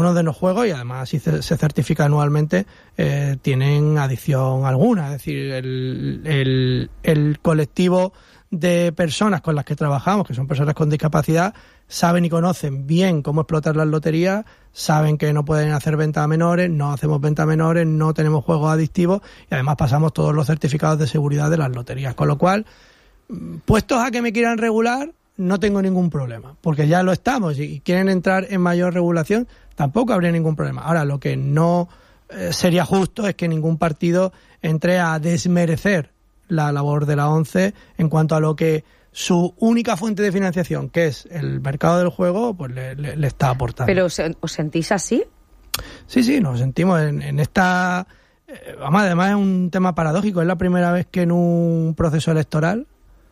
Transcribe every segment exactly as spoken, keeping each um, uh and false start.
algunos de los juegos, y además si se, se certifica anualmente, eh, tienen adicción alguna. Es decir, el, el, el colectivo de personas con las que trabajamos, que son personas con discapacidad, saben y conocen bien cómo explotar las loterías, saben que no pueden hacer venta a menores, no hacemos venta a menores, no tenemos juegos adictivos y además pasamos todos los certificados de seguridad de las loterías. Con lo cual, puestos a que me quieran regular, no tengo ningún problema, porque ya lo estamos y quieren entrar en mayor regulación, tampoco habría ningún problema. Ahora, lo que no eh, sería justo es que ningún partido entre a desmerecer la labor de la ONCE en cuanto a lo que su única fuente de financiación, que es el mercado del juego, pues le, le, le está aportando. ¿Pero os, os sentís así? Sí, sí, nos sentimos en, en esta... Eh, vamos, además es un tema paradójico, es la primera vez que en un proceso electoral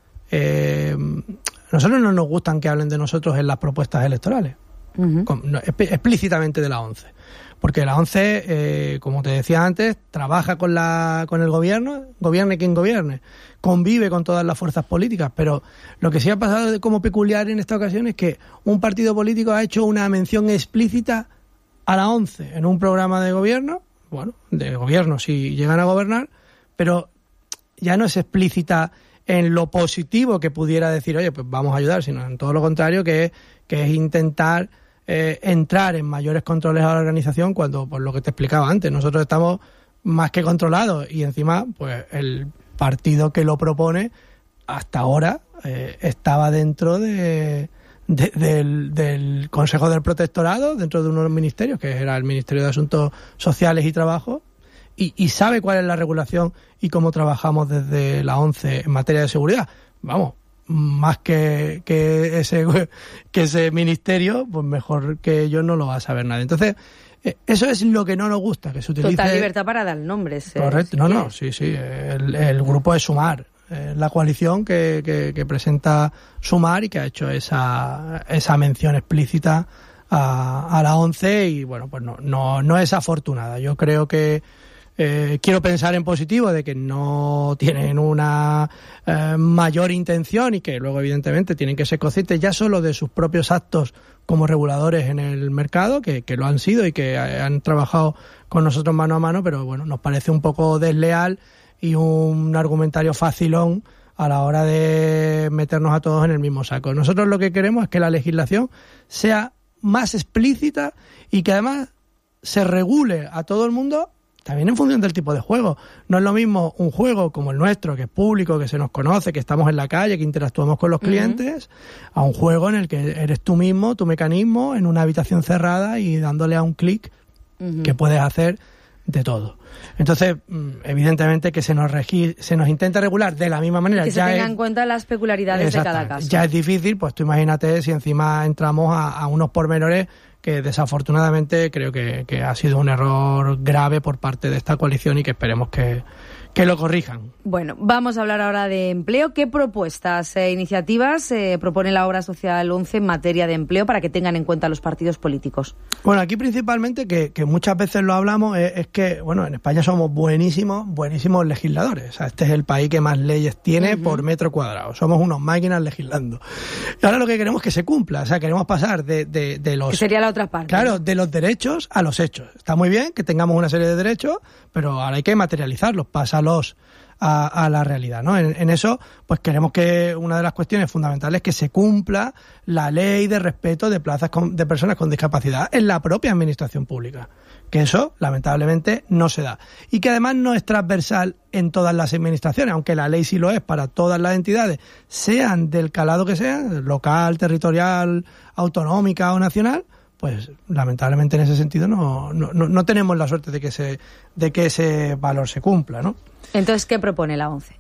eh, nosotros no nos gustan que hablen de nosotros en las propuestas electorales, uh-huh. con, no, explícitamente de la ONCE. Porque la ONCE, eh, como te decía antes, trabaja con la con el gobierno, gobierne quien gobierne, convive con todas las fuerzas políticas, pero lo que sí ha pasado como peculiar en esta ocasión es que un partido político ha hecho una mención explícita a la ONCE en un programa de gobierno, bueno, de gobierno si llegan a gobernar, pero ya no es explícita en lo positivo que pudiera decir, oye, pues vamos a ayudar, sino en todo lo contrario, que es, que es intentar Eh, entrar en mayores controles a la organización cuando, por lo que te explicaba antes, nosotros estamos más que controlados y encima pues el partido que lo propone hasta ahora eh, estaba dentro de, de, del, del Consejo del Protectorado, dentro de unos ministerios, que era el Ministerio de Asuntos Sociales y Trabajo, y, y sabe cuál es la regulación y cómo trabajamos desde la ONCE en materia de seguridad. Vamos, más que, que ese que ese ministerio, pues mejor que ellos no lo va a saber nadie. Entonces, eh, eso es lo que no nos gusta, que se utilice... Total libertad para dar nombres. Eh, Correcto, si no, quieres. no, sí, sí, el, el grupo es Sumar, eh, la coalición que, que, que presenta Sumar y que ha hecho esa, esa mención explícita a, a la ONCE y, bueno, pues no, no, no es afortunada. Yo creo que Eh, quiero pensar en positivo de que no tienen una eh, mayor intención y que luego evidentemente tienen que ser conscientes ya solo de sus propios actos como reguladores en el mercado, que, que lo han sido y que han trabajado con nosotros mano a mano, pero bueno, nos parece un poco desleal y un argumentario facilón a la hora de meternos a todos en el mismo saco. Nosotros lo que queremos es que la legislación sea más explícita y que además se regule a todo el mundo también en función del tipo de juego. No es lo mismo un juego como el nuestro, que es público, que se nos conoce, que estamos en la calle, que interactuamos con los clientes, uh-huh. a un juego en el que eres tú mismo, tu mecanismo, en una habitación cerrada y dándole a un clic uh-huh. que puedes hacer de todo. Entonces, evidentemente que se nos regi- se nos intenta regular de la misma manera. Que se ya tengan es, en cuenta las peculiaridades de cada caso. Ya es difícil, pues tú imagínate si encima entramos a, a unos pormenores que desafortunadamente creo que, que ha sido un error grave por parte de esta coalición y que esperemos que, que lo corrijan. Bueno, vamos a hablar ahora de empleo. ¿Qué propuestas e iniciativas eh, propone la obra social ONCE en materia de empleo para que tengan en cuenta los partidos políticos? Bueno, aquí principalmente, que, que muchas veces lo hablamos, es, es que, bueno, en España somos buenísimos, buenísimos legisladores. O sea, este es el país que más leyes tiene uh-huh. por metro cuadrado. Somos unos máquinas legislando. Y ahora lo que queremos es que se cumpla. O sea, queremos pasar de, de, de los... Que sería la otra parte. Claro, de los derechos a los hechos. Está muy bien que tengamos una serie de derechos, pero ahora hay que materializarlos, pásalos a, a la realidad, ¿no? En, en eso, pues queremos que una de las cuestiones fundamentales es que se cumpla la ley de respeto de plazas con, de personas con discapacidad en la propia administración pública. Que eso, lamentablemente, no se da. Y que además no es transversal en todas las administraciones, aunque la ley sí lo es para todas las entidades, sean del calado que sean, local, territorial, autonómica o nacional, pues lamentablemente en ese sentido no, no, no tenemos la suerte de que se, de que ese valor se cumpla, ¿no? Entonces, ¿qué propone la ONCE?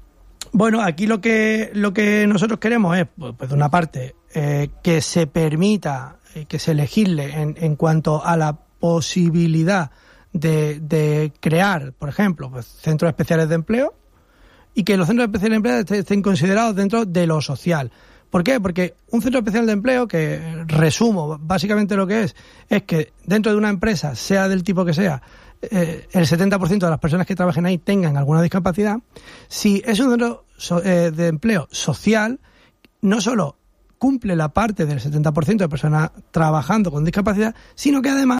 Bueno, aquí lo que lo que nosotros queremos es, pues de una parte, eh, que se permita, eh, que se legisle en, en cuanto a la posibilidad de, de crear, por ejemplo, pues centros especiales de empleo y que los centros especiales de empleo estén considerados dentro de lo social. ¿Por qué? Porque un centro especial de empleo, que resumo básicamente lo que es, es que dentro de una empresa, sea del tipo que sea, eh, el setenta por ciento de las personas que trabajen ahí tengan alguna discapacidad. Si es un centro so, eh, de empleo social, no solo cumple la parte del setenta por ciento de personas trabajando con discapacidad, sino que además